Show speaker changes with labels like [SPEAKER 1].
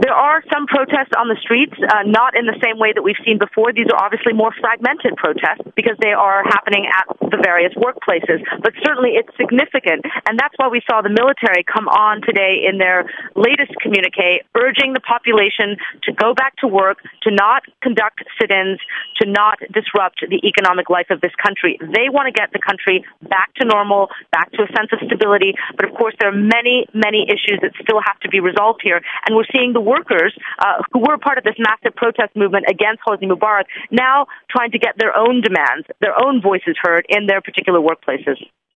[SPEAKER 1] There are some protests on the streets, not in the same way that we've seen before. These are obviously more fragmented protests because they are happening at the various workplaces. But certainly it's significant, and that's why we saw the military come on today in their latest communique, urging the population to go back to work, to not conduct sit-ins, to not disrupt the economic life of this country. They want to get the country back to normal, back to a sense of stability. But of course, there are many, many issues that still have to be resolved here. And we're seeing the workers who were part of this massive protest movement against Hosni Mubarak now trying to get their own demands, their own voices heard in their particular workplaces.